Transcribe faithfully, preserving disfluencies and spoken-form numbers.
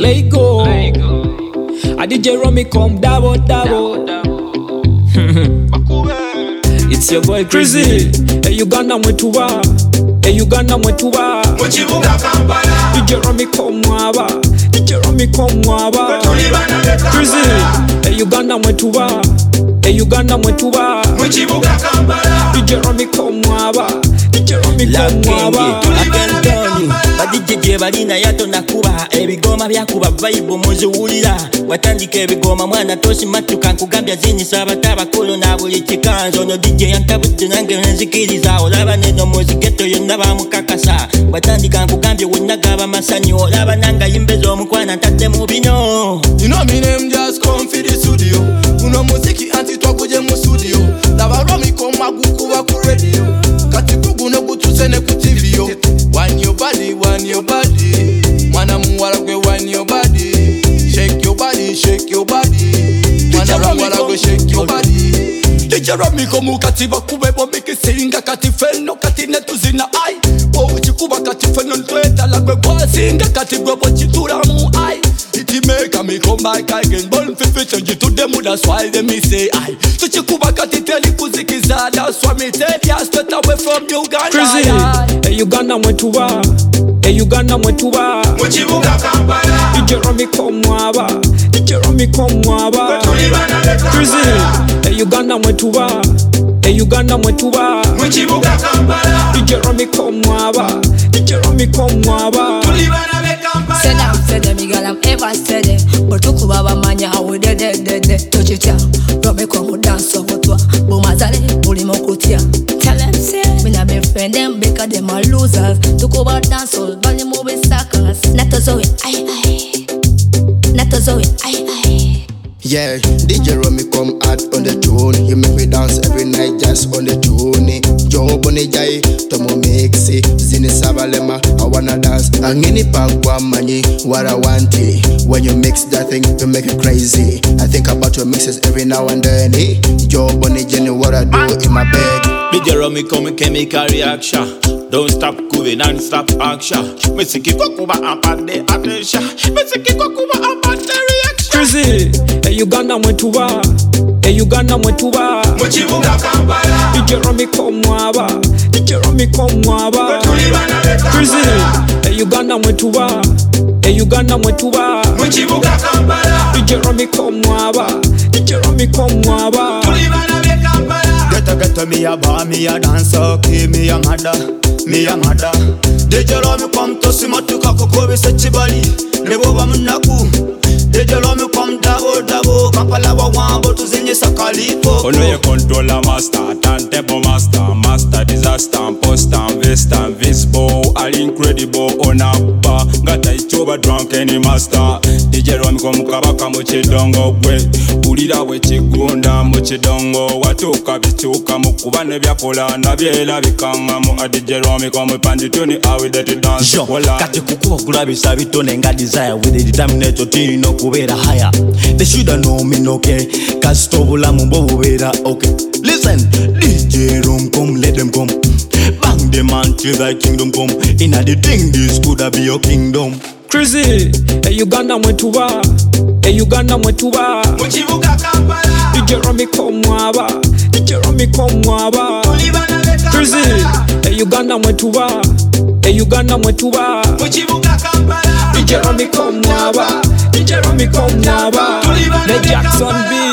let go. I D J Romy come double double. It's your boy Crazy. Hey Uganda mwetuba. Hey Uganda mwetuba. Muchibuga Kampala. D J Romy come mwaba. D J Romy come mwaba. Crazy. Hey Uganda mwetuba. Hey Uganda mwetuba. Muchibuga Kampala. D J Romy come mwaba. D J Romy come mwaba. badijje balina yato nakuba ebigoma byakuba vibe muziwulira watandika ebigoma mwana tosi matuka nkugambya zinyisa abatabakulu na buli kikanzo no D J yantabudde nange nzikiriza olaba neno muzigeto yonna bamukakasa watandika nkugambye wonnagaba masanyu olaba nanga yimbezo omukwana ntadde mu bino. You know me name just come for the studio. Uno muziki anti twakuje mu studio. Laba Romy koma gukuba ku radio. Kati kuguno gutusene ku T V yo. One your body, one your body. Mwana muwala gwe one your body. Shake your body, shake your body. Mwana muwala gwe shake your body. D J Romy komu kati bakube bo mikisinga kati feno kati netuzina ai. Wo uchikuba kati feno ntweta lagwe bwasinga kati gwe bo chitura mu ai. Iti make me come back again. Born fi fi change to them, that's why they me say I. So chikuba kati tell you kuzikiza. That's why me tell you straight away from Uganda. Crazy. Hey Uganda mwetuba. Hey Uganda mwetuba. Muchibuga Kampala. D J Romy come mwaba. D J Romy come mwaba. Crazy. Hey Uganda mwetuba. Hey Uganda mwetuba. Muchibuga Kampala. D J Romy come mwaba. D J Romy come mwaba. Said I'm said them, girl, I'm ever said it. But to kuba manya how we dead dead dead dead. Touch it ya, Romy come dance so hot wa. Bumazale, buli mokutia. Tell them say, me na be friend them because them are losers. To kuba dance all, bali movie suckers. Not a zoe, aye aye. Not a zoe, aye aye. Yeah, D J Romy come out on the tune. You make me dance every night just on the tune. Joe Bonnie Jai, Tomo Mixi, Zini Sabalema, I wanna dance. Angini Pagwa Mani, what I want it. When you mix that thing, you make it crazy. I think about your mixes every now and then. Hey, Joe Bonnie Jenny, what I do in my bed. D J Romy come chemical reaction. Don't stop moving and stop action. Me siki kwa kuba ampade attention. Me siki kwa kuba ampade reaction. Crazy. Hey Uganda mwetuba. Hey Uganda mwetuba. Muchibuga Kampala. D J Romy come mwaba. D J Romy come mwaba. Crazy. Hey Uganda mwetuba. Hey Uganda mwetuba. Muchibuga Kampala. D J Romy come mwaba. D J Romy come mwaba. Geta geta me a bar, me a dancer, okay, me a mother, me a mother. D J Romy come to si matuka kukobe se chibali, nebo ba munaku. D J Romy come double double, Kampala wa wambo tuzenye sakalipo. Ono ye controller master, turntable master, master disaster, post and vest and visible, all incredible on a bar. Gata ichoba drunk any master. D J Romy come kabaka mu chidongo gwe, ulira we chigunda mu chidongo, watuka bichuka mu kuba ne byakola na byera bikanga mu D J Romy come pandituni awe that dance. Wala kati kukuwa kulabisa bitone nga desire with the determination tino kubera higher. They shoulda know me no care, cause tobula mumbo bubera okay. Listen, D J Romy come, let them come. Bang them until thy kingdom come. Inna the thing this coulda be your kingdom. Crazy. Hey Uganda mwetuba. Hey Uganda mwetuba. Muchibuga Kampala. D J Romy come mwaba. D J Romy come mwaba. Crazy. Hey Uganda mwetuba. Hey Uganda mwetuba. Muchibuga Kampala. D J Romy come mwaba. D J Romy come mwaba. The Jackson B.